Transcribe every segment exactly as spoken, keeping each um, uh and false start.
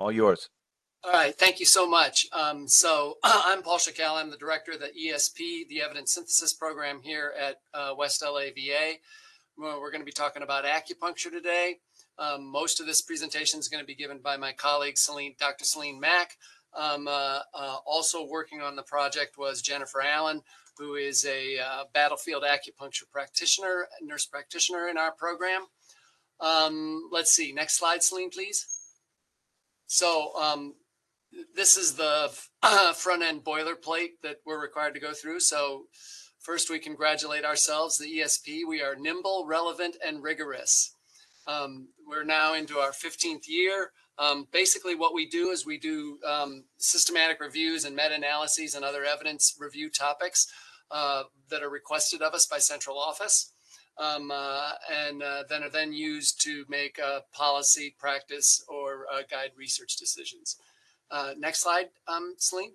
All yours. All right, thank you so much. Um, so I'm Paul Schickel. I'm the director of the E S P, the Evidence Synthesis Program here at uh, West L A V A. Well, we're going to be talking about acupuncture today. Um, most of this presentation is going to be given by my colleague, Celine, Doctor Celine Mack. Um, uh, uh, also working on the project was Jennifer Allen, who is a uh, battlefield acupuncture practitioner, nurse practitioner in our program. Um, let's see, next slide, Celine, please. So um, this is the uh, front end boilerplate that we're required to go through. So first, we congratulate ourselves, the E S P. We are nimble, relevant, and rigorous. Um, we're now into our fifteenth year. Um, basically, what we do is we do um, systematic reviews and meta-analyses and other evidence review topics uh, that are requested of us by central office, um, uh, and uh, then are then used to make uh, policy, practice, or uh, guide research decisions. Uh, next slide, um, Celine.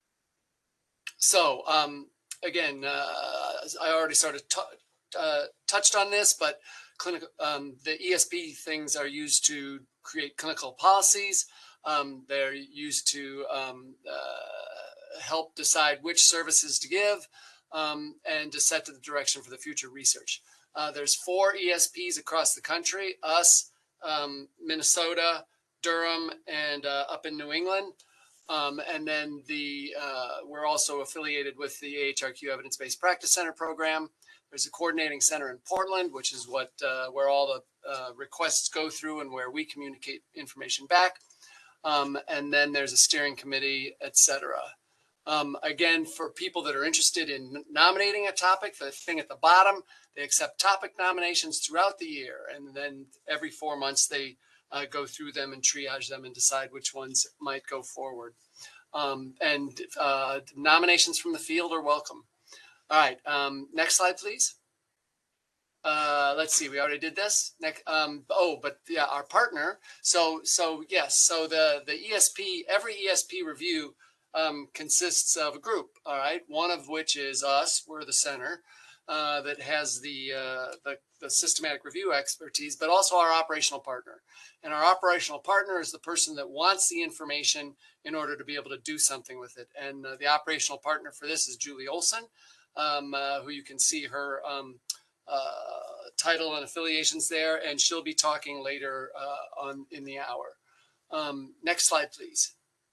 So um, again, uh, I already sort of uh, touched on this, but clinical, um, the E S P things are used to create clinical policies. Um, they're used to um, uh, help decide which services to give um, and to set the direction for the future research. Uh, there's four E S Ps across the country, us, um, Minnesota, Durham, and uh, up in New England. Um, and then the uh, we're also affiliated with the A H R Q Evidence-Based Practice Center program. There's a coordinating center in Portland, which is what uh, where all the uh, requests go through and where we communicate information back. Um, and then there's a steering committee, et cetera. Um, again, for people that are interested in nominating a topic, the thing at the bottom, they accept topic nominations throughout the year. And then every four months, they uh, go through them and triage them and decide which ones might go forward. Um, and uh, nominations from the field are welcome. All right, um, next slide, please. Uh, let's see, we already did this. Next, um, oh, but yeah, our partner. So, so yes, so the, the E S P, every E S P review um, consists of a group, all right, one of which is us, we're the center uh, that has the, uh, the, the systematic review expertise, but also our operational partner. And our operational partner is the person that wants the information in order to be able to do something with it. And uh, the operational partner for this is Julie Olson. Um, uh, who you can see her um, uh, title and affiliations there, and she'll be talking later uh, on in the hour. Um, next slide, please.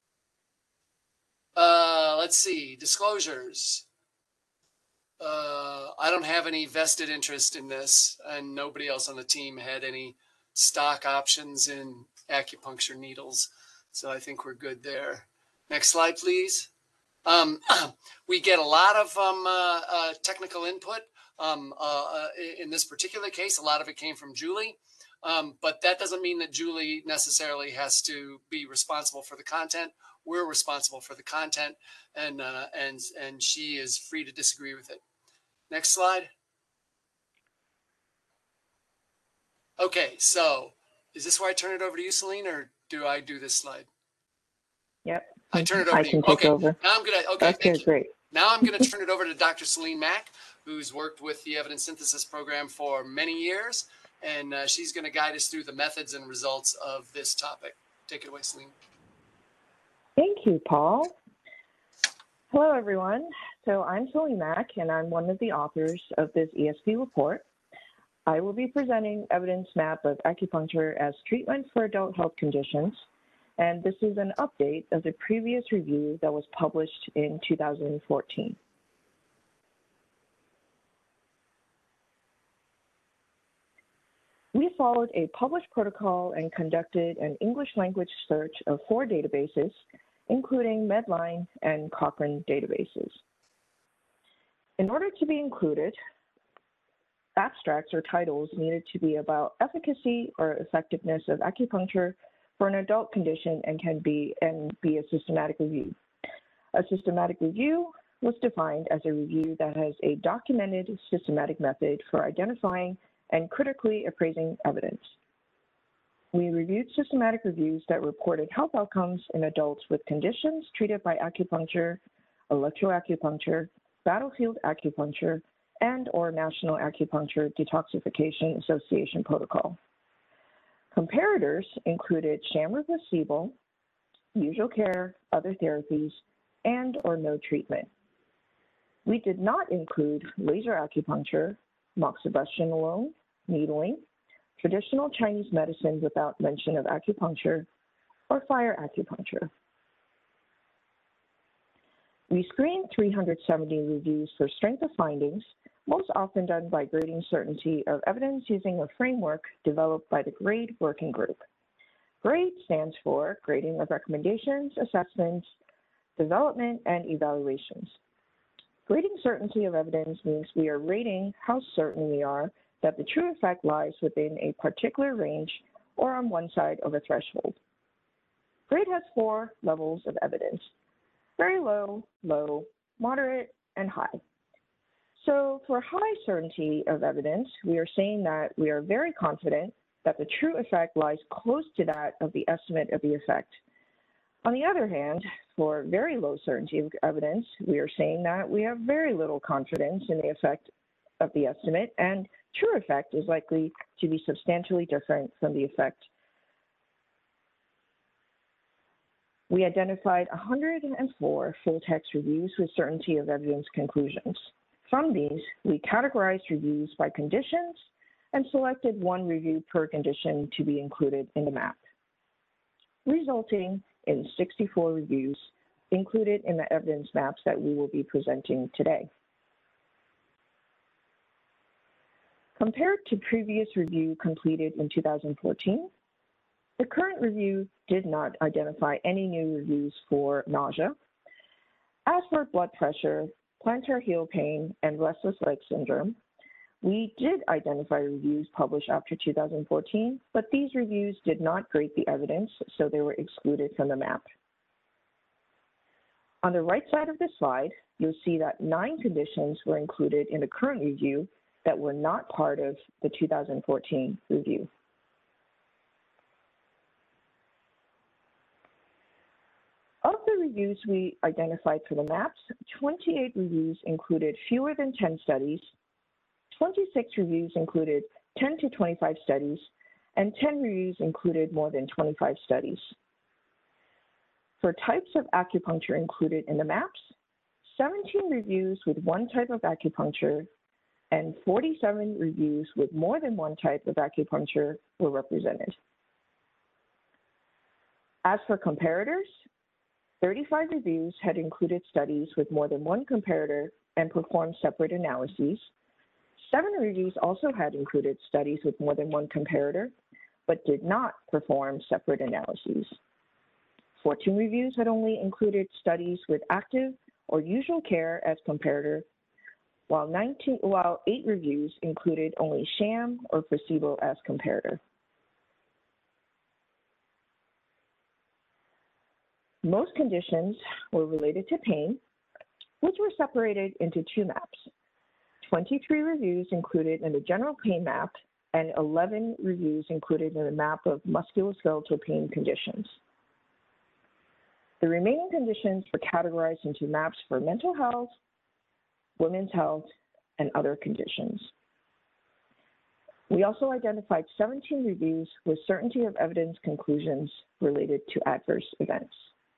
Uh, let's see, disclosures. Uh, I don't have any vested interest in this, and nobody else on the team had any stock options in acupuncture needles, so I think we're good there. Next slide, please. Um, we get a lot of um, uh, uh, technical input. Um, uh, in this particular case, a lot of it came from Julie, um, but that doesn't mean that Julie necessarily has to be responsible for the content. We're responsible for the content, and uh, and and she is free to disagree with it. Next slide. Okay, so is this where I turn it over to you, Celine, or do I do this slide? Yep. I turn it over I to can you. take Okay. over. Now I'm gonna. Okay, Okay, thank you. great. Now I'm gonna turn it over to Doctor Celine Mack, who's worked with the Evidence Synthesis Program for many years, and uh, she's gonna guide us through the methods and results of this topic. Take it away, Celine. Thank you, Paul. Hello, everyone. So I'm Celine Mack, and I'm one of the authors of this E S P report. I will be presenting evidence map of acupuncture as treatment for adult health conditions. And this is an update of the previous review that was published in two thousand fourteen. We followed a published protocol and conducted an English language search of four databases, including Medline and Cochrane databases. In order to be included, abstracts or titles needed to be about efficacy or effectiveness of acupuncture for an adult condition and can be and be a systematic review. A systematic review was defined as a review that has a documented systematic method for identifying and critically appraising evidence. We reviewed systematic reviews that reported health outcomes in adults with conditions treated by acupuncture, electroacupuncture, battlefield acupuncture, and or National Acupuncture Detoxification Association protocol. Comparators included sham or placebo, usual care, other therapies, and or no treatment. We did not include laser acupuncture, moxibustion alone, needling, traditional Chinese medicine without mention of acupuncture, or fire acupuncture. We screened three hundred seventy reviews for strength of findings, most often done by grading certainty of evidence using a framework developed by the GRADE Working Group. GRADE stands for Grading of Recommendations, Assessments, Development, and Evaluations. Grading certainty of evidence means we are rating how certain we are that the true effect lies within a particular range or on one side of a threshold. GRADE has four levels of evidence: very low, low, moderate, and high. So for high certainty of evidence, we are saying that we are very confident that the true effect lies close to that of the estimate of the effect. On the other hand, for very low certainty of evidence, we are saying that we have very little confidence in the effect of the estimate, and true effect is likely to be substantially different from the effect. We identified one hundred four full-text reviews with certainty of evidence conclusions. From these, we categorized reviews by conditions and selected one review per condition to be included in the map, resulting in sixty-four reviews included in the evidence maps that we will be presenting today. Compared to previous review completed in two thousand fourteen, the current review did not identify any new reviews for nausea. As for blood pressure, plantar heel pain, and restless leg syndrome, we did identify reviews published after two thousand fourteen, but these reviews did not grade the evidence, so they were excluded from the map. On the right side of the slide, you'll see that nine conditions were included in the current review that were not part of the two thousand fourteen review. Of the reviews we identified for the maps, twenty-eight reviews included fewer than ten studies, twenty-six reviews included ten to twenty-five studies, and ten reviews included more than twenty-five studies. For types of acupuncture included in the maps, seventeen reviews with one type of acupuncture and forty-seven reviews with more than one type of acupuncture were represented. As for comparators, thirty-five reviews had included studies with more than one comparator and performed separate analyses. Seven reviews also had included studies with more than one comparator, but did not perform separate analyses. fourteen reviews had only included studies with active or usual care as comparator, while, nineteen, while eight reviews included only sham or placebo as comparator. Most conditions were related to pain, which were separated into two maps. twenty-three reviews included in the general pain map and eleven reviews included in the map of musculoskeletal pain conditions. The remaining conditions were categorized into maps for mental health, women's health, and other conditions. We also identified seventeen reviews with certainty of evidence conclusions related to adverse events.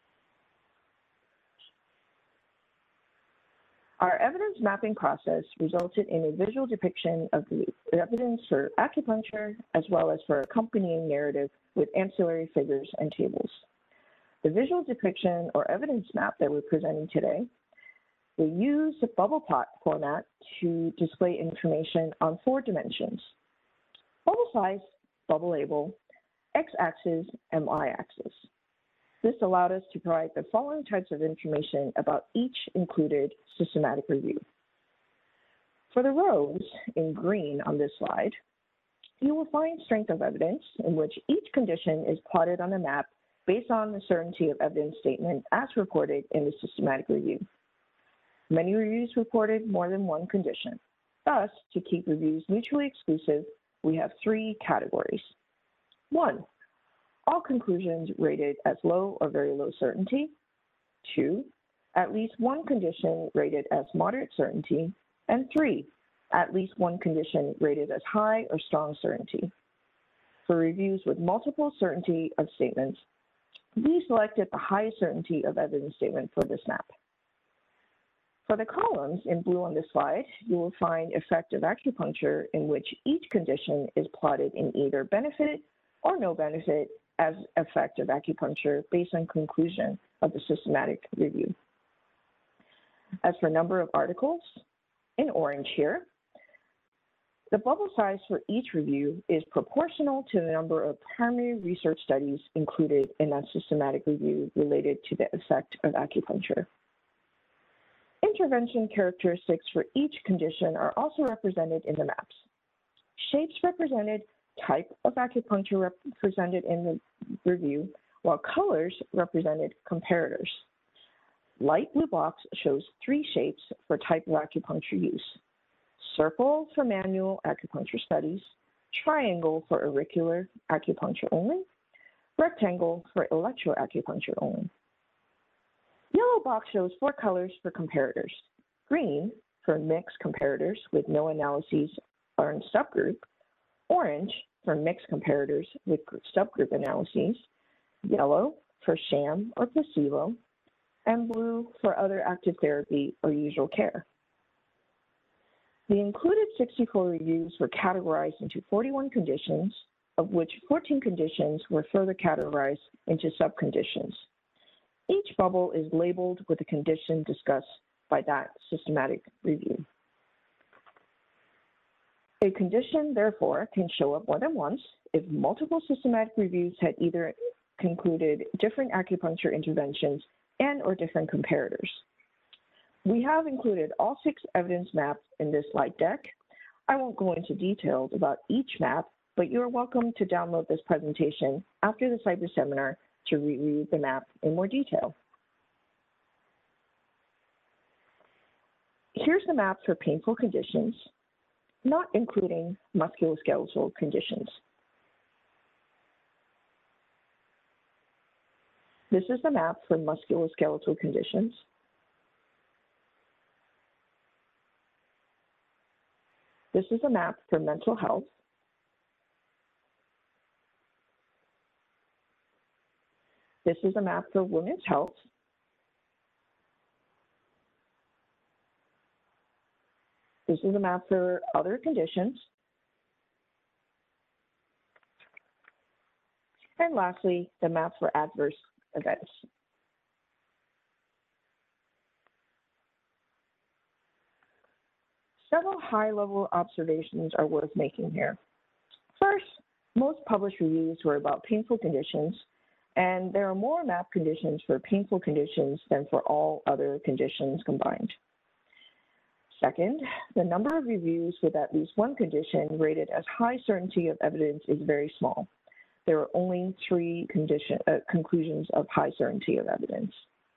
Our evidence mapping process resulted in a visual depiction of the evidence for acupuncture as well as for accompanying narrative with ancillary figures and tables. The visual depiction or evidence map that we're presenting today, we use a bubble plot format to display information on four dimensions: bubble size, bubble label, x-axis, and y-axis. This allowed us to provide the following types of information about each included systematic review. For the rows in green on this slide, you will find strength of evidence in which each condition is plotted on the map based on the certainty of evidence statement as reported in the systematic review. Many reviews reported more than one condition. Thus, to keep reviews mutually exclusive, we have three categories. One, all conclusions rated as low or very low certainty. Two, at least one condition rated as moderate certainty. And three, at least one condition rated as high or strong certainty. For reviews with multiple certainty of statements, we selected the highest certainty of evidence statement for this map. For the columns in blue on this slide, you will find effect of acupuncture in which each condition is plotted in either benefit or no benefit as effect of acupuncture based on conclusion of the systematic review. As for number of articles, in orange here, the bubble size for each review is proportional to the number of primary research studies included in that systematic review related to the effect of acupuncture. Intervention characteristics for each condition are also represented in the maps. Shapes represented type of acupuncture represented in the review, while colors represented comparators. Light blue box shows three shapes for type of acupuncture use: circle for manual acupuncture studies, triangle for auricular acupuncture only, rectangle for electroacupuncture only. Yellow box shows four colors for comparators: green for mixed comparators with no analyses or in subgroup, orange for mixed comparators with subgroup analyses, yellow for sham or placebo, and blue for other active therapy or usual care. The included sixty-four reviews were categorized into forty-one conditions, of which fourteen conditions were further categorized into subconditions. Each bubble is labeled with the condition discussed by that systematic review. A condition, therefore, can show up more than once if multiple systematic reviews had either concluded different acupuncture interventions and or different comparators. We have included all six evidence maps in this slide deck. I won't go into details about each map, but you are welcome to download this presentation after the cyber seminar to reread the map in more detail. Here's the map for painful conditions, not including musculoskeletal conditions. This is the map for musculoskeletal conditions. This is a map for mental health. This is a map for women's health. This is a map for other conditions. And lastly, the map for adverse events. Several high-level observations are worth making here. First, most published reviews were about painful conditions, and there are more map conditions for painful conditions than for all other conditions combined. Second, the number of reviews with at least one condition rated as high certainty of evidence is very small. There are only three condition, uh, conclusions of high certainty of evidence.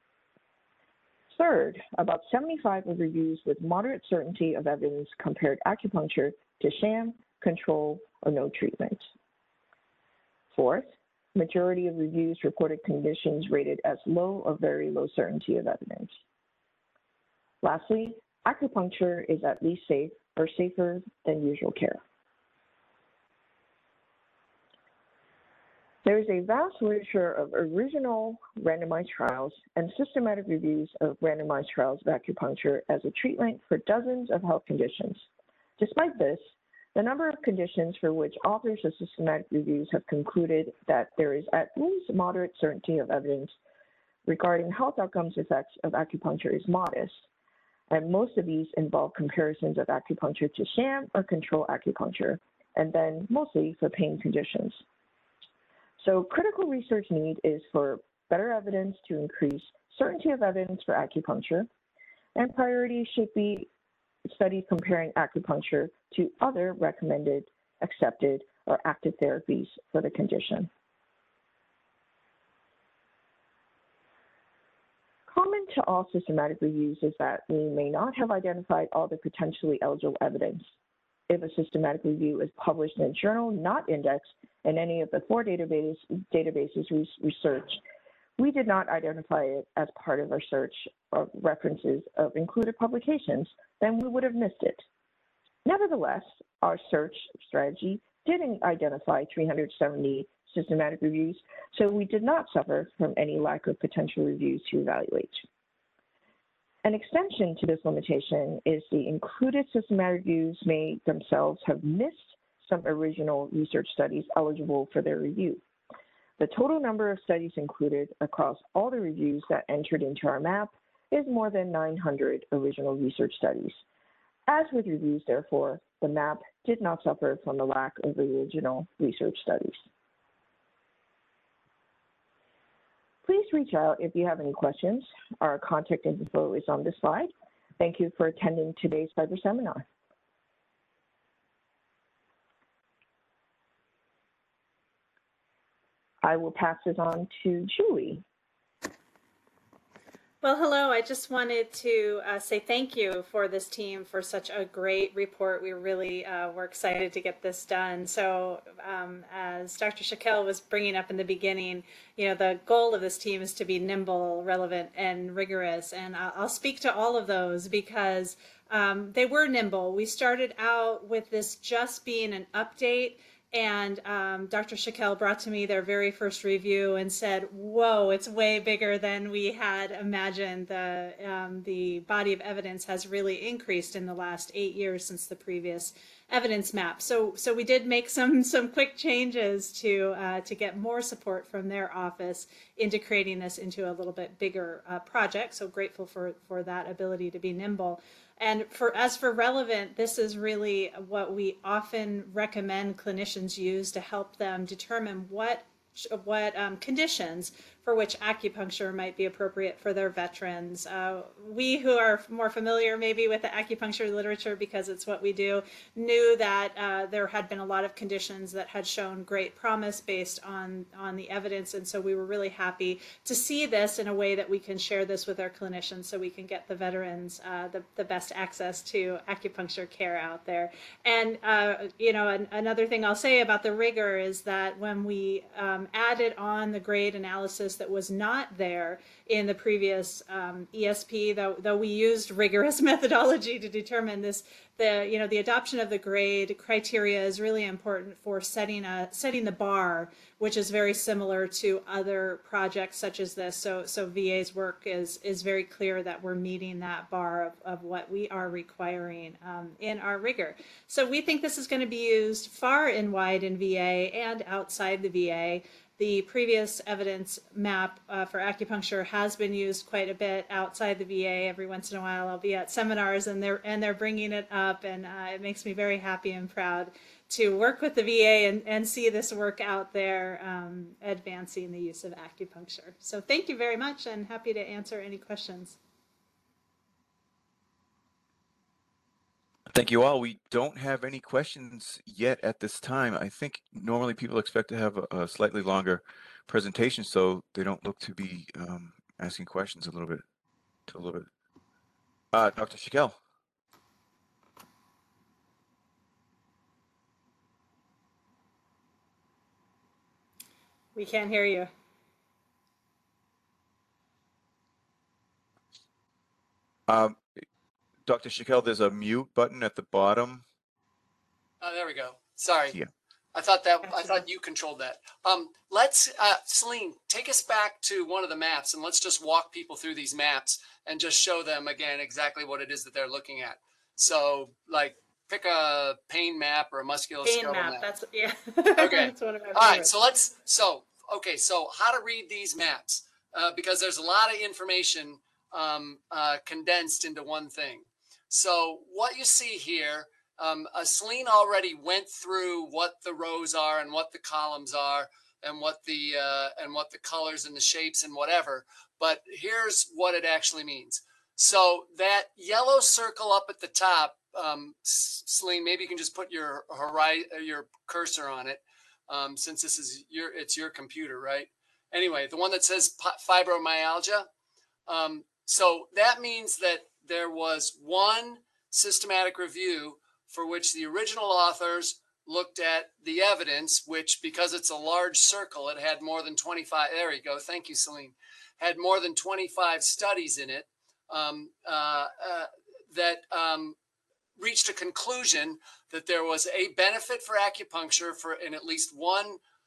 Third, about seventy-five of reviews with moderate certainty of evidence compared acupuncture to sham, control, or no treatment. Fourth, majority of reviews reported conditions rated as low or very low certainty of evidence. Lastly, acupuncture is at least safe or safer than usual care. There is a vast literature of original randomized trials and systematic reviews of randomized trials of acupuncture as a treatment for dozens of health conditions. Despite this, the number of conditions for which authors of systematic reviews have concluded that there is at least moderate certainty of evidence regarding health outcomes effects of acupuncture is modest, and most of these involve comparisons of acupuncture to sham or control acupuncture, and then mostly for pain conditions. So critical research need is for better evidence to increase certainty of evidence for acupuncture, and priority should be studies comparing acupuncture to other recommended, accepted, or active therapies for the condition. Common to all systematic reviews is that we may not have identified all the potentially eligible evidence. If a systematic review is published in a journal not indexed in any of the four database, databases we researched, we did not identify it as part of our search of references of included publications, then we would have missed it. Nevertheless, our search strategy did identify three hundred seventy systematic reviews, so we did not suffer from any lack of potential reviews to evaluate. An extension to this limitation is the included systematic reviews may themselves have missed some original research studies eligible for their review. The total number of studies included across all the reviews that entered into our map is more than nine hundred original research studies. As with reviews, therefore, the map did not suffer from a lack of original research studies. Please reach out if you have any questions. Our contact info is on this slide. Thank you for attending today's Fiber seminar. I will pass this on to Julie. Well, hello. I just wanted to uh, say thank you for this team for such a great report. We really uh, were excited to get this done. So um, as Doctor Shakel was bringing up in the beginning, you know, the goal of this team is to be nimble, relevant, and rigorous. And I'll, I'll speak to all of those because um, they were nimble. We started out with this just being an update. And um, Doctor Shakel brought to me their very first review and said, whoa, it's way bigger than we had imagined. The, um, the body of evidence has really increased in the last eight years since the previous evidence map. So, so we did make some, some quick changes to, uh, to get more support from their office into creating this into a little bit bigger uh, project. So grateful for, for that ability to be nimble. And for as for relevant, this is really what we often recommend clinicians use to help them determine what what um, conditions for which acupuncture might be appropriate for their veterans. Uh, we who are more familiar maybe with the acupuncture literature because it's what we do, knew that uh, there had been a lot of conditions that had shown great promise based on, on the evidence. And so we were really happy to see this in a way that we can share this with our clinicians so we can get the veterans uh, the, the best access to acupuncture care out there. And, uh, you know, an, another thing I'll say about the rigor is that when we um, added on the grade analysis that was not there in the previous um, E S P, though, though we used rigorous methodology to determine this, the, you know, the adoption of the grade criteria is really important for setting a, setting the bar, which is very similar to other projects such as this. So, so V A's work is, is very clear that we're meeting that bar of, of what we are requiring um, in our rigor. So we think this is going to be used far and wide in V A and outside the V A. The previous evidence map uh, for acupuncture has been used quite a bit outside the V A. Every once in a while I'll be at seminars and they're, and they're bringing it up, and uh, it makes me very happy and proud to work with the V A and, and see this work out there um, advancing the use of acupuncture. So thank you very much, and happy to answer any questions. Thank you all. We don't have any questions yet at this time. I think normally people expect to have a, a slightly longer presentation, so they don't look to be um, asking questions a little bit. To a little bit. Uh, Doctor Shakel. We can't hear you. Um, Doctor Shakel, there's a mute button at the bottom. Oh, there we go. Sorry. Yeah. I thought that I thought you controlled that. Um, let's, uh, Celine, take us back to one of the maps, and let's just walk people through these maps and just show them again exactly what it is that they're looking at. So, like, pick a pain map or a musculoskeletal Pain map. map. That's yeah. Okay. That's one of our All right. favorites. So let's. So okay. So how to read these maps uh, because there's a lot of information um, uh, condensed into one thing. So what you see here, um, uh, Celine already went through what the rows are and what the columns are and what the uh, and what the colors and the shapes and whatever. But here's what it actually means. So that yellow circle up at the top, um, Celine, maybe you can just put your horizon, your cursor on it, um, since this is your it's your computer, right? Anyway, the one that says fibromyalgia. Um, so that means that there was one systematic review for which the original authors looked at the evidence, which, because it's a large circle, it had more than twenty-five. There you go. Thank you, Celine. Had more than twenty-five studies in it um, uh, uh, that um, reached a conclusion that there was a benefit for acupuncture for in at least one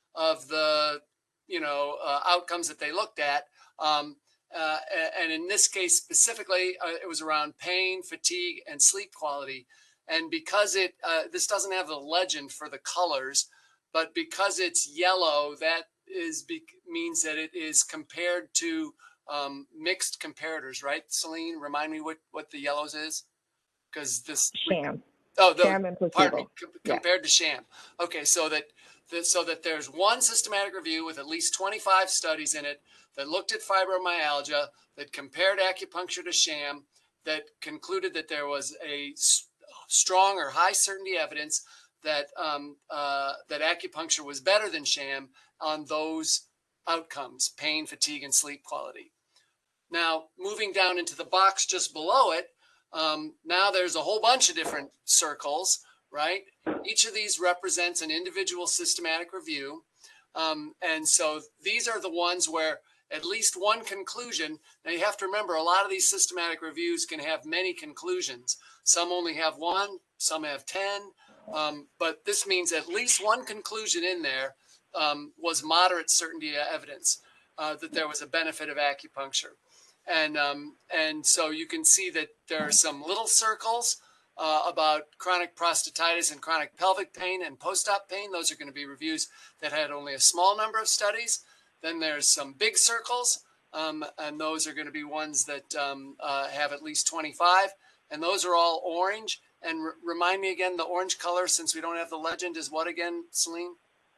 of the, you know, uh, outcomes that they looked at. Um, uh, and in this case specifically, uh, it was around pain, fatigue, and sleep quality. And because it, uh, this doesn't have the legend for the colors, but because it's yellow, that is be, means that it is compared to um, mixed comparators, right? Celine, remind me what, what the yellows is? Because this Sham. Oh, the, sham and placebo. pardon me, c- Yeah. compared to sham. Okay, so that, that so that there's one systematic review with at least twenty-five studies in it that looked at fibromyalgia, that compared acupuncture to sham, that concluded that there was a s- strong or high certainty evidence that um, uh, that acupuncture was better than sham on those outcomes: pain, fatigue, and sleep quality. Now, moving down into the box just below it, um, now there's a whole bunch of different circles, right? Each of these represents an individual systematic review. Um, and so these are the ones where at least one conclusion. Now you have to remember, a lot of these systematic reviews can have many conclusions. Some only have one, some have ten. Um, but this means at least one conclusion in there um, was moderate certainty evidence uh, that there was a benefit of acupuncture. And um, and so you can see that there are some little circles uh, about chronic prostatitis and chronic pelvic pain and post-op pain. Those are going to be reviews that had only a small number of studies. Then there's some big circles, um, and those are going to be ones that um, uh, have at least twenty-five. And those are all orange. And r- remind me again, the orange color, since we don't have the legend, is what again, Celine?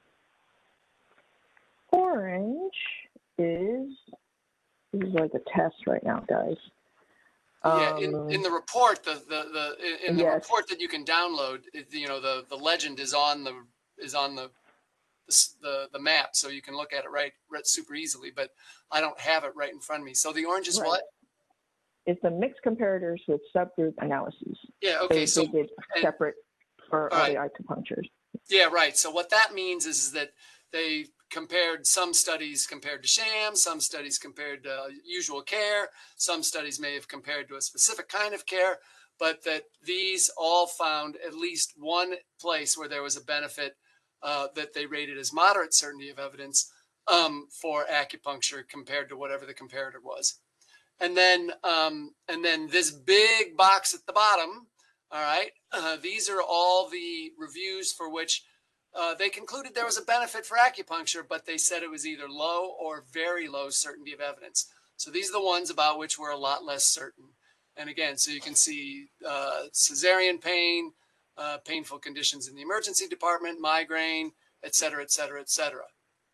Orange is, this is like a test right now, guys. Yeah, in, Um, in the report, the the, the in the yes. report that you can download, it, you know, the, the legend is on the is on the, the the the map, so you can look at it right, right super easily. But I don't have it right in front of me. So the orange is Right. what? It's the mixed comparators with subgroup analyses. Yeah. Okay. So So they did and- separate for all all right. the acupunctures. Yeah, right. So what that means is, is that they compared some studies compared to sham, some studies compared to uh, usual care, some studies may have compared to a specific kind of care, but that these all found at least one place where there was a benefit uh, that they rated as moderate certainty of evidence um, for acupuncture compared to whatever the comparator was. And then, um, and then this big box at the bottom. All right. Uh, these are all the reviews for which uh, they concluded there was a benefit for acupuncture, but they said it was either low or very low certainty of evidence. So these are the ones about which we're a lot less certain. And again, so you can see uh, cesarean pain, uh, painful conditions in the emergency department, migraine, et cetera, et cetera, et cetera.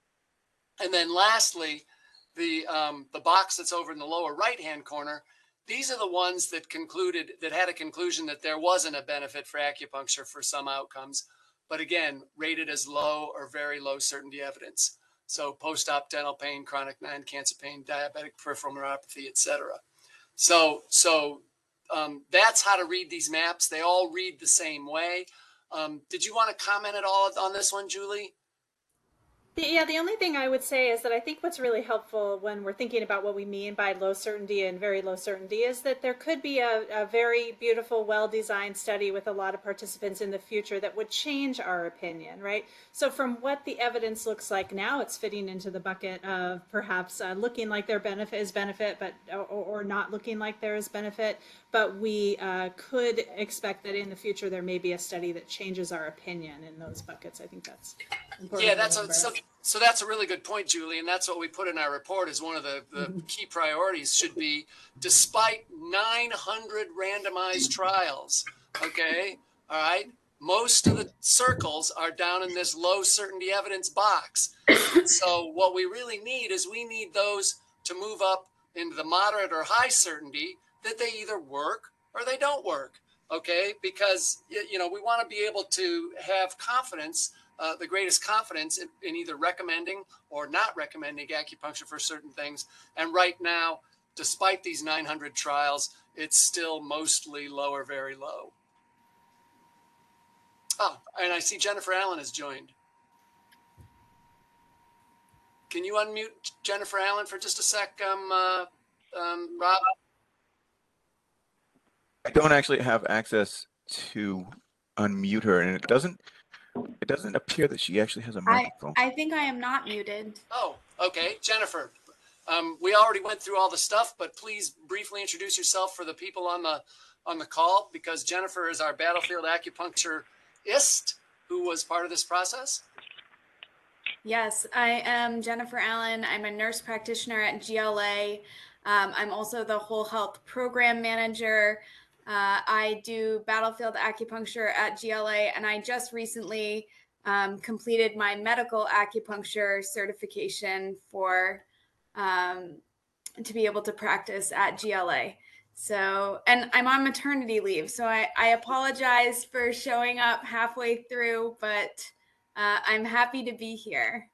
And then lastly, the um, the box that's over in the lower right-hand corner, these are the ones that concluded, that had a conclusion that there wasn't a benefit for acupuncture for some outcomes, but again, rated as low or very low certainty evidence. So post-op dental pain, chronic non-cancer pain, diabetic peripheral neuropathy, et cetera. So, so um, that's how to read these maps. They all read the same way. Um, did you want to comment at all on this one, Julie? Yeah, the only thing I would say is that I think what's really helpful when we're thinking about what we mean by low certainty and very low certainty is that there could be a, a very beautiful, well-designed study with a lot of participants in the future that would change our opinion, right? So from what the evidence looks like now, it's fitting into the bucket of perhaps uh, looking like there benefit is benefit, but or, or not looking like there is benefit. But we uh, could expect that in the future there may be a study that changes our opinion in those buckets. I think that's important. Yeah, that's a, so, so that's a really good point, Julie, and that's what we put in our report as one of the, the mm-hmm. key priorities should be, despite nine hundred randomized trials, okay, all right, most of the circles are down in this low certainty evidence box. So what we really need is we need those to move up into the moderate or high certainty that they either work or they don't work, okay, because, you know, we want to be able to have confidence, Uh, the greatest confidence in, in either recommending or not recommending acupuncture for certain things. And right now, despite these nine hundred trials, it's still mostly low or very low. Oh, and I see Jennifer Allen has joined. Can you unmute Jennifer Allen for just a sec, um, uh, um, Rob? I don't actually have access to unmute her, and it doesn't It doesn't appear that she actually has a I, microphone. I think I am not muted. Oh, okay. Jennifer, um, we already went through all the stuff, but please briefly introduce yourself for the people on the on the call, because Jennifer is our battlefield acupuncturist who was part of this process. Yes, I am Jennifer Allen. I'm a nurse practitioner at G L A. Um, I'm also the Whole Health Program Manager. Uh, I do battlefield acupuncture at G L A, and I just recently um, completed my medical acupuncture certification for um, to be able to practice at G L A. So, and I'm on maternity leave, so I, I apologize for showing up halfway through, but uh, I'm happy to be here.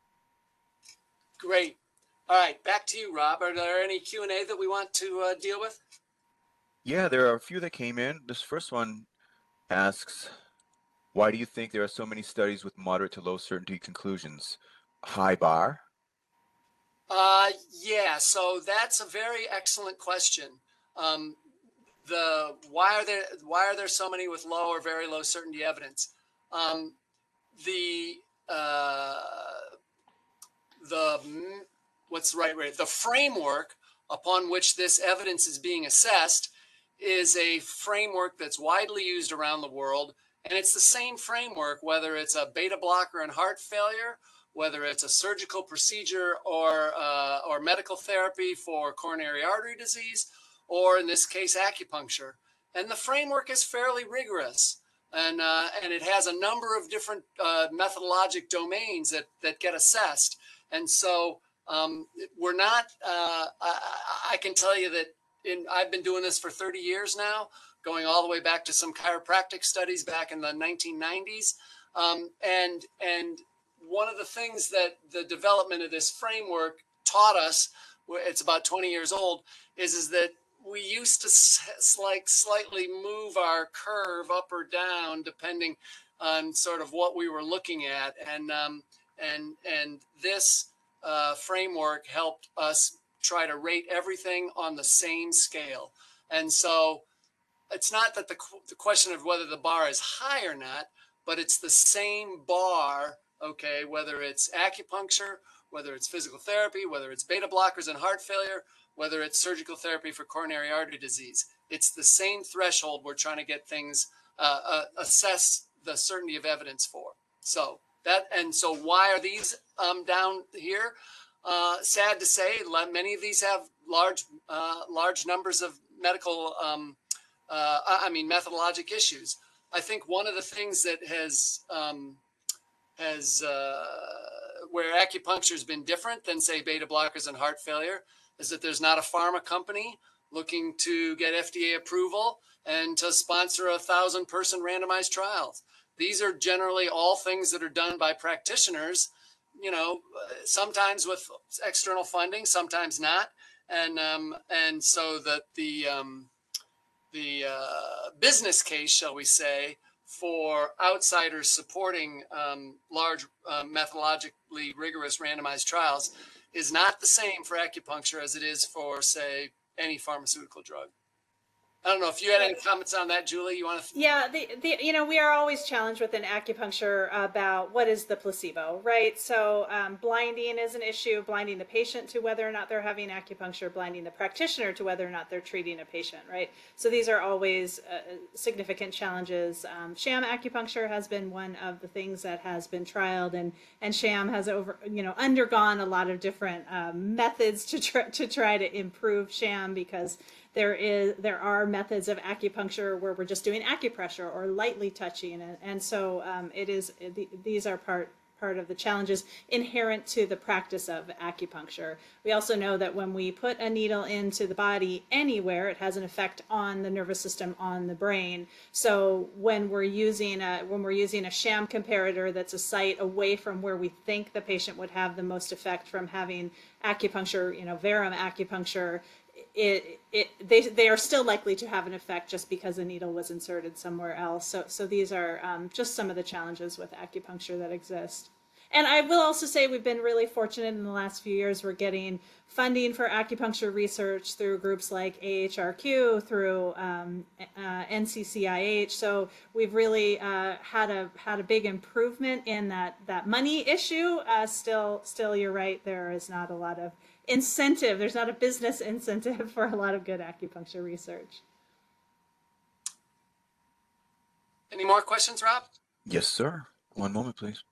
Great. All right, back to you, Rob. Are there any Q and A that we want to uh, deal with? Yeah, there are a few that came in. This first one asks, why do you think there are so many studies with moderate to low certainty conclusions? High bar? Uh, yeah, so that's a very excellent question. Um, the why are there why are there so many with low or very low certainty evidence? Um, the uh, the what's the right way? The framework upon which this evidence is being assessed is a framework that's widely used around the world, and it's the same framework whether it's a beta blocker in heart failure, whether it's a surgical procedure or uh, or medical therapy for coronary artery disease, or in this case, acupuncture. And the framework is fairly rigorous, and uh, and it has a number of different uh, methodologic domains that that get assessed. And so um, we're not. Uh, I, I can tell you that in I've been doing this for thirty years now, going all the way back to some chiropractic studies back in the nineteen nineties, um, and and. One of the things that the development of this framework taught us, it's about twenty years old, is, is that we used to s- like slightly move our curve up or down depending on sort of what we were looking at. And, um, and, and this uh, framework helped us try to rate everything on the same scale. And so it's not that the, the question of whether the bar is high or not, but it's the same bar. Okay, whether it's acupuncture, whether it's physical therapy, whether it's beta blockers and heart failure, whether it's surgical therapy for coronary artery disease, it's the same threshold we're trying to get things, uh, uh, assess the certainty of evidence for. So that, and so why are these um, down here? Uh, sad to say, many of these have large, uh, large numbers of medical, um, uh, I mean, methodologic issues. I think one of the things that has, um, has uh, where acupuncture has been different than, say, beta blockers and heart failure is that there's not a pharma company looking to get F D A approval and to sponsor a thousand person randomized trials. These are generally all things that are done by practitioners, you know, sometimes with external funding, sometimes not. And um, and so that the um, the uh, business case, shall we say, for outsiders supporting um, large uh, methodologically rigorous randomized trials is not the same for acupuncture as it is for, say, any pharmaceutical drug. I don't know if you had any comments on that, Julie. You want to? Yeah, the, the you know we are always challenged within acupuncture about what is the placebo, right? So um, blinding is an issue, blinding the patient to whether or not they're having acupuncture, blinding the practitioner to whether or not they're treating a patient, right? So these are always uh, significant challenges. Um, sham acupuncture has been one of the things that has been trialed, and and sham has over you know undergone a lot of different uh, methods to try to try to improve sham, because There is, there are methods of acupuncture where we're just doing acupressure or lightly touching, and, and so um, it is. These are part part of the challenges inherent to the practice of acupuncture. We also know that when we put a needle into the body anywhere, it has an effect on the nervous system, on the brain. So when we're using a when we're using a sham comparator that's a site away from where we think the patient would have the most effect from having acupuncture, you know, Verum acupuncture. It, it they they are still likely to have an effect just because a needle was inserted somewhere else. So so these are um, just some of the challenges with acupuncture that exist. And I will also say we've been really fortunate in the last few years. We're getting funding for acupuncture research through groups like A H R Q, through um, uh, N C C I H. So we've really uh, had a had a big improvement in that that money issue. Uh, still, still, you're right. There is not a lot of incentive. There's not a business incentive for a lot of good acupuncture research. Any more questions, Rob? Yes, sir. One moment, please.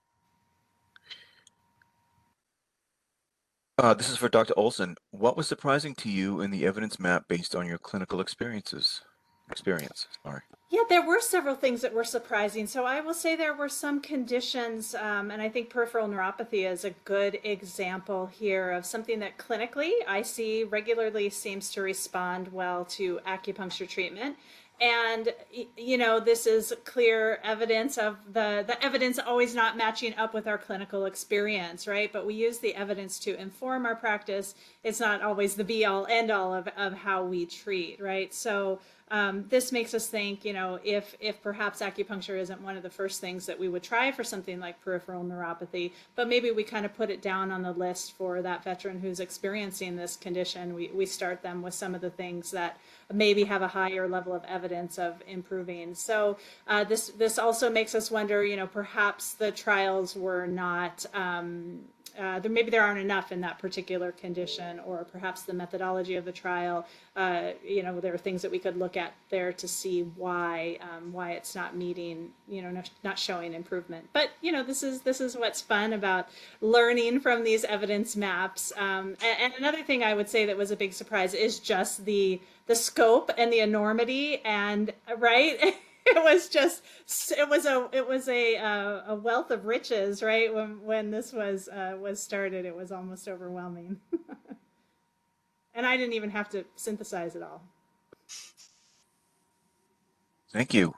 Uh, this is for Doctor Olson. What was surprising to you in the evidence map based on your clinical experiences? Experience, sorry. Yeah, there were several things that were surprising. So I will say there were some conditions, um, and I think peripheral neuropathy is a good example here of something that clinically I see regularly seems to respond well to acupuncture treatment. And, you know, this is clear evidence of the, the evidence always not matching up with our clinical experience, right? But we use the evidence to inform our practice. It's not always the be all end all of, of how we treat, right? So um, this makes us think, you know, if, if perhaps acupuncture isn't one of the first things that we would try for something like peripheral neuropathy, but maybe we kind of put it down on the list for that veteran who's experiencing this condition. We, we start them with some of the things that maybe have a higher level of evidence of improving. So uh, this this also makes us wonder, you know, perhaps the trials were not, um, uh, there, maybe there aren't enough in that particular condition, or perhaps the methodology of the trial, uh, you know, there are things that we could look at there to see why um, why it's not meeting, you know, not, not showing improvement. But, you know, this is this is what's fun about learning from these evidence maps. Um, and, and another thing I would say that was a big surprise is just the the scope and the enormity, and right, it was just it was a it was a uh, a wealth of riches, right? When when this was uh, was started, it was almost overwhelming, and I didn't even have to synthesize it all. Thank you.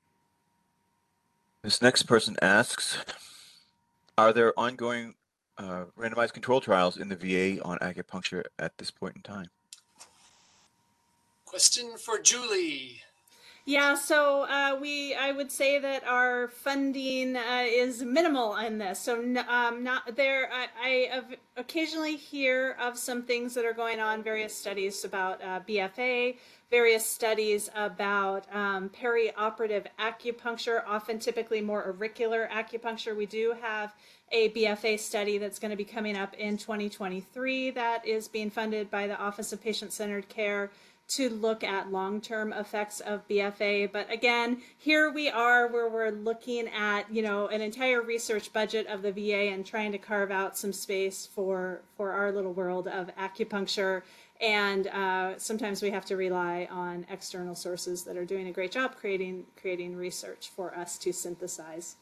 This next person asks, are there ongoing uh, randomized control trials in the V A on acupuncture at this point in time? Question for Julie. Yeah, so uh, we, I would say that our funding uh, is minimal in this. So um, not there. I, I have occasionally hear of some things that are going on, various studies about uh, B F A, various studies about um, perioperative acupuncture, often typically more auricular acupuncture. We do have a B F A study that's going to be coming up in twenty twenty-three that is being funded by the Office of Patient-Centered Care to look at long-term effects of B F A. But again, here we are where we're looking at, you know, an entire research budget of the V A and trying to carve out some space for, for our little world of acupuncture. And uh, sometimes we have to rely on external sources that are doing a great job creating, creating research for us to synthesize.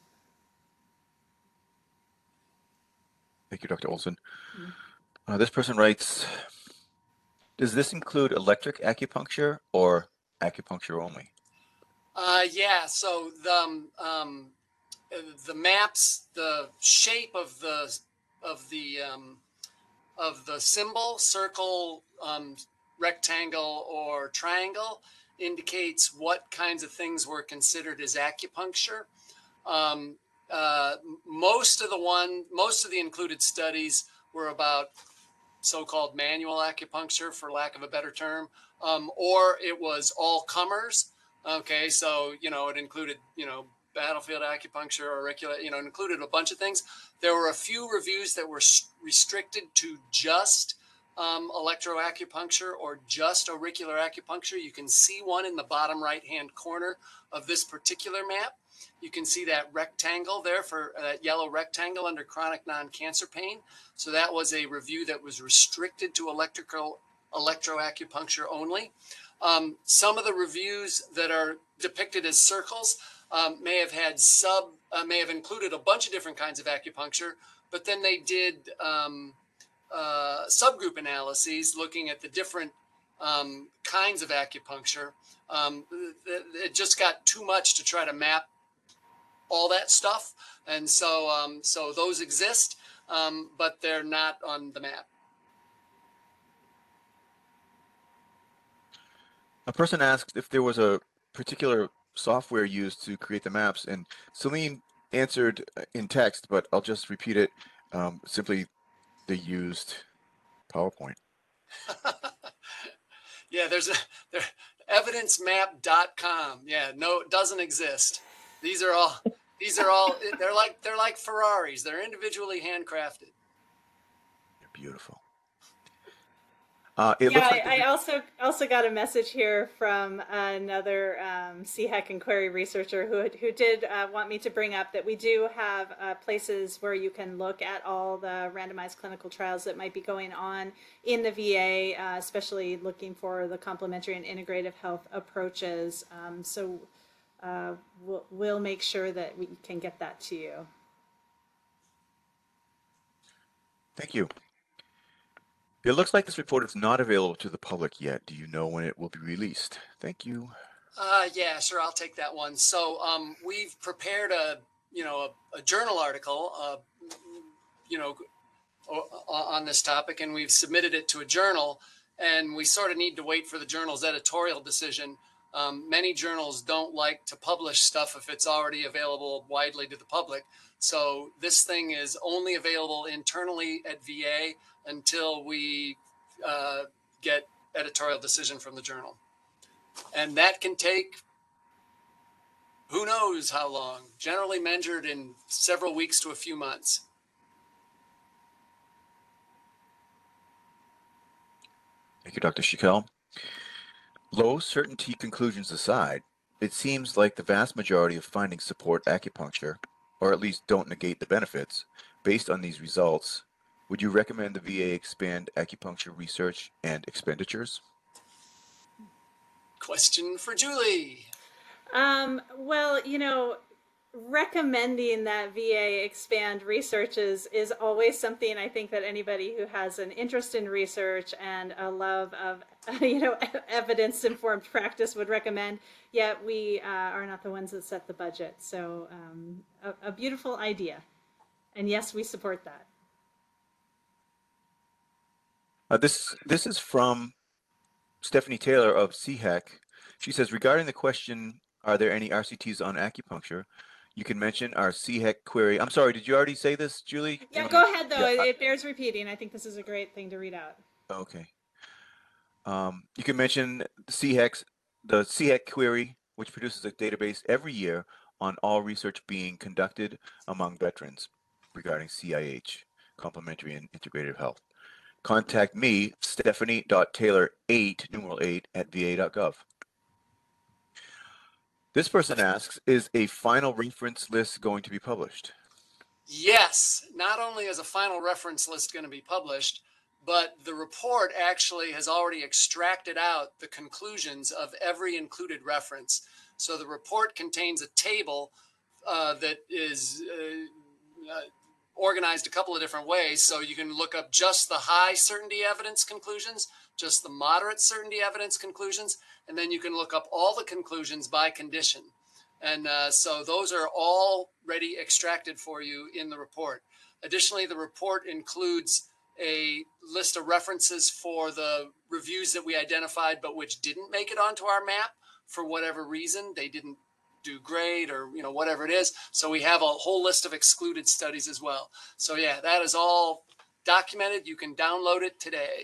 Thank you, Doctor Olson. Mm-hmm. uh, this person writes, does this include electric acupuncture or acupuncture only? Uh, yeah, so the, um, um, the maps, the shape of the, of the, um, of the symbol, circle, um, rectangle, or triangle indicates what kinds of things were considered as acupuncture. Um, uh, most of the one, most of the included studies were about so-called manual acupuncture, for lack of a better term, um, or it was all comers. Okay, so, you know, it included, you know, battlefield acupuncture, auricular, you know, it included a bunch of things. There were a few reviews that were restricted to just um, electroacupuncture or just auricular acupuncture. You can see one in the bottom right-hand corner of this particular map. You can see that rectangle there, for that uh, yellow rectangle under chronic non-cancer pain. So that was a review that was restricted to electrical electroacupuncture only. Um, some of the reviews that are depicted as circles um, may have had sub, uh, may have included a bunch of different kinds of acupuncture, but then they did um, uh, subgroup analyses looking at the different um, kinds of acupuncture. Um, it just got too much to try to map all that stuff, and so um, so those exist, um, but they're not on the map. A person asked if there was a particular software used to create the maps, and Celine answered in text, but I'll just repeat it. Um, simply, they used PowerPoint. Yeah, there's a there evidence map dot com. Yeah, no, it doesn't exist. These are all these are all they're like they're like Ferraris. They're individually handcrafted. They're beautiful. Uh, it yeah, looks like I, I also also got a message here from another um, C HEC and query researcher who who did uh, want me to bring up that we do have uh, places where you can look at all the randomized clinical trials that might be going on in the V A, uh, especially looking for the complementary and integrative health approaches. Um, so uh, we'll, we'll make sure that we can get that to you. Thank you. It looks like this report is not available to the public yet. Do you know when it will be released? Thank you. Uh, yeah, sure. I'll take that one. So um, we've prepared a, you know, a, a journal article, uh, you know, on this topic, and we've submitted it to a journal, and we sort of need to wait for the journal's editorial decision. Um, many journals don't like to publish stuff if it's already available widely to the public. So this thing is only available internally at V A until we uh, get editorial decision from the journal. And that can take who knows how long, generally measured in several weeks to a few months. Thank you, Doctor Shakel. Low certainty conclusions aside, it seems like the vast majority of findings support acupuncture, or at least don't negate the benefits. Based on these results, would you recommend the V A expand acupuncture research and expenditures? Question for Julie. Um, well, you know, recommending that V A expand research is, is always something I think that anybody who has an interest in research and a love of, you know, evidence-informed practice would recommend, yet we uh, are not the ones that set the budget. So um, a, a beautiful idea. And yes, we support that. Uh, this, this is from Stephanie Taylor of C HEC. She says, regarding the question, are there any R C Ts on acupuncture? You can mention our C HEC query. I'm sorry, did you already say this, Julie? Yeah, Did go you? ahead, though. Yeah, it, it bears repeating. I think this is a great thing to read out. Okay. Um, you can mention C HEC's, the C HEC query, which produces a database every year on all research being conducted among veterans regarding C I H, complementary and integrative health. Contact me, stephanie dot taylor eight, numeral eight, at v a dot gov. This person asks, is a final reference list going to be published? Yes, not only is a final reference list going to be published, but the report actually has already extracted out the conclusions of every included reference. So the report contains a table uh, that is uh, uh, organized a couple of different ways. So you can look up just the high certainty evidence conclusions, just the moderate certainty evidence conclusions, and then you can look up all the conclusions by condition. And uh, so those are already extracted for you in the report. Additionally, the report includes a list of references for the reviews that we identified, but which didn't make it onto our map for whatever reason. They didn't do great or, you know, whatever it is. So we have a whole list of excluded studies as well. So yeah, that is all documented. You can download it today.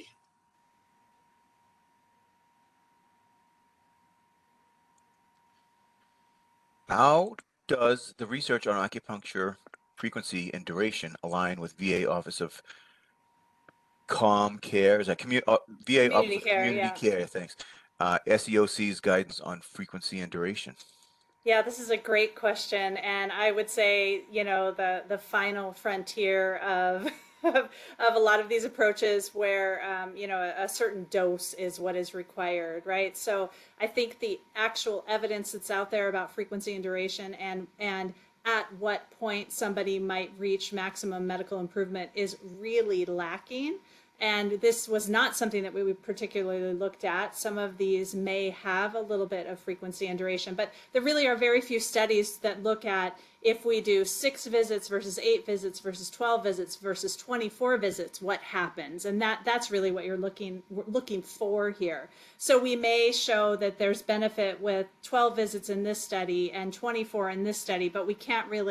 How does the research on acupuncture frequency and duration align with V A Office of Com Care? Is that commu uh, V A Community Office of care, Community yeah. Care? Thanks. Uh, S E O C's guidance on frequency and duration. Yeah, this is a great question, and I would say, you know, the the final frontier of of, of a lot of these approaches where, um, you know, a, a certain dose is what is required, right? So I think the actual evidence that's out there about frequency and duration and and at what point somebody might reach maximum medical improvement is really lacking. And this was not something that we particularly looked at. Some of these may have a little bit of frequency and duration, but there really are very few studies that look at if we do six visits versus eight visits versus twelve visits versus twenty-four visits, what happens? And that that's really what you're looking looking for here. So we may show that there's benefit with twelve visits in this study and twenty-four in this study, but we can't really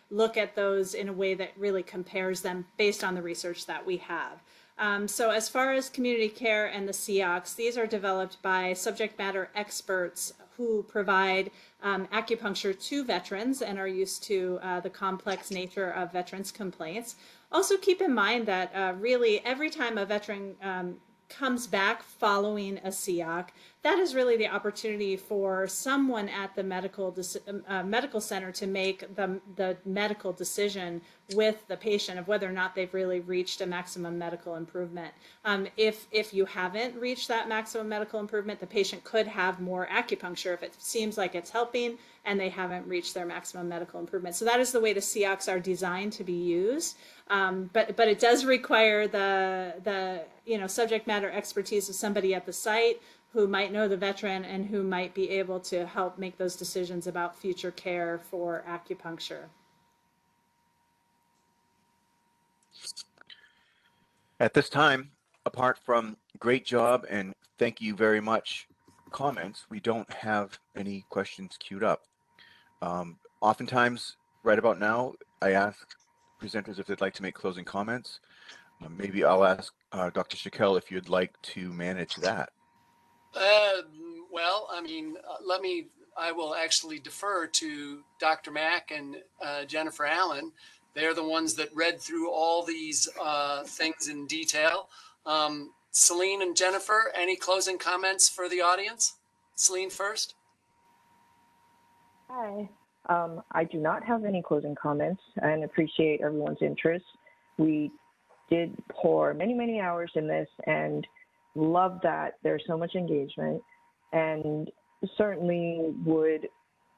look at those in a way that really compares them based on the research that we have. Um, so as far as community care and the C O Cs, these are developed by subject matter experts who provide um, acupuncture to veterans and are used to uh, the complex nature of veterans' complaints. Also keep in mind that uh, really every time a veteran um, comes back following a C O C, that is really the opportunity for someone at the medical uh, medical center to make the, the medical decision with the patient of whether or not they've really reached a maximum medical improvement. Um, if, if you haven't reached that maximum medical improvement, the patient could have more acupuncture if it seems like it's helping and they haven't reached their maximum medical improvement. So that is the way the C O Cs are designed to be used. Um, but but it does require the the you know subject matter expertise of somebody at the site who might know the veteran and who might be able to help make those decisions about future care for acupuncture. At this time, apart from great job and thank you very much comments, we don't have any questions queued up. Um, oftentimes, right about now, I ask presenters if they'd like to make closing comments. Uh, maybe I'll ask uh, Doctor Shakel if you'd like to manage that. Uh, well, I mean, uh, let me, I will actually defer to Doctor Mack and uh, Jennifer Allen. They're the ones that read through all these uh, things in detail. Um, Celine and Jennifer, any closing comments for the audience? Celine first. Hi. Um, I do not have any closing comments and appreciate everyone's interest. We did pour many, many hours in this and love that there's so much engagement, and certainly would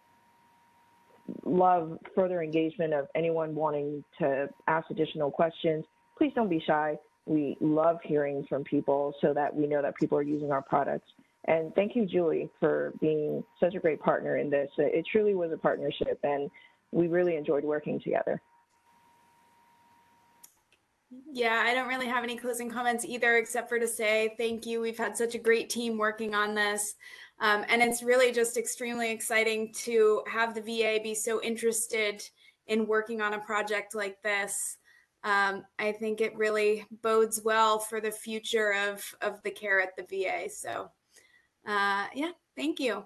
love further engagement of anyone wanting to ask additional questions. Please don't be shy. We love hearing from people so that we know that people are using our products. And thank you, Julie, for being such a great partner in this. It truly was a partnership, and we really enjoyed working together. Yeah, I don't really have any closing comments either, except for to say thank you. We've had such a great team working on this. Um, and it's really just extremely exciting to have the V A be so interested in working on a project like this. Um, I think it really bodes well for the future of, of the care at the V A. So uh, yeah, thank you.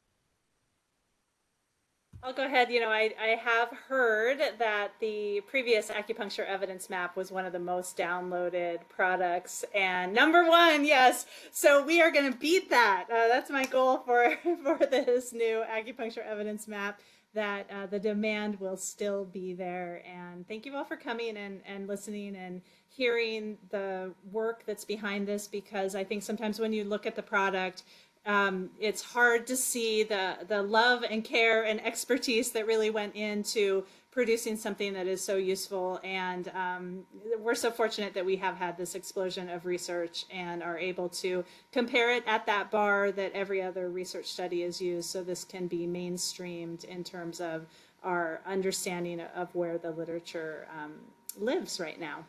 I'll go ahead. You know, I, I have heard that the previous acupuncture evidence map was one of the most downloaded products, and number one, yes. So we are going to beat that. Uh, that's my goal for, for this new acupuncture evidence map, that uh, the demand will still be there. And thank you all for coming and, and listening and hearing the work that's behind this, because I think sometimes when you look at the product, Um, it's hard to see the, the love and care and expertise that really went into producing something that is so useful. And um, we're so fortunate that we have had this explosion of research and are able to compare it at that bar that every other research study is used. So this can be mainstreamed in terms of our understanding of where the literature um, lives right now.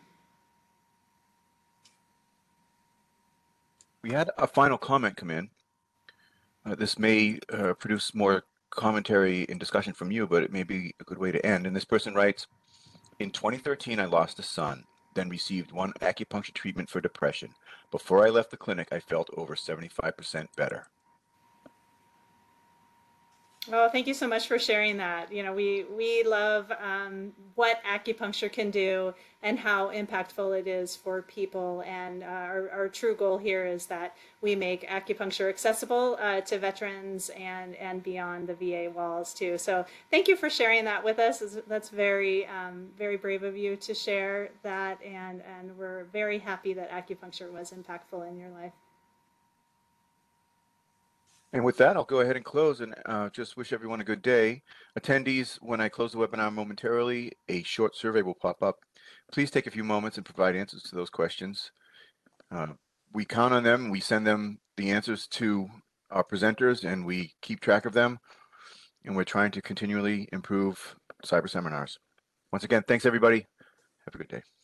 We had a final comment come in. Uh, this may uh, produce more commentary and discussion from you, but it may be a good way to end. And this person writes, in twenty thirteen, I lost a son, then received one acupuncture treatment for depression. Before I left the clinic, I felt over seventy-five percent better. Well, thank you so much for sharing that. You know, we, we love um, what acupuncture can do and how impactful it is for people. And uh, our, our true goal here is that we make acupuncture accessible uh, to veterans and, and beyond the V A walls too. So thank you for sharing that with us. That's very, um, very brave of you to share that. And, and we're very happy that acupuncture was impactful in your life. And with that, I'll go ahead and close and uh, just wish everyone a good day. Attendees, when I close the webinar momentarily, a short survey will pop up. Please take a few moments and provide answers to those questions. Uh, we count on them. We send them the answers to our presenters, and we keep track of them. And we're trying to continually improve cyber seminars. Once again, thanks, everybody. Have a good day.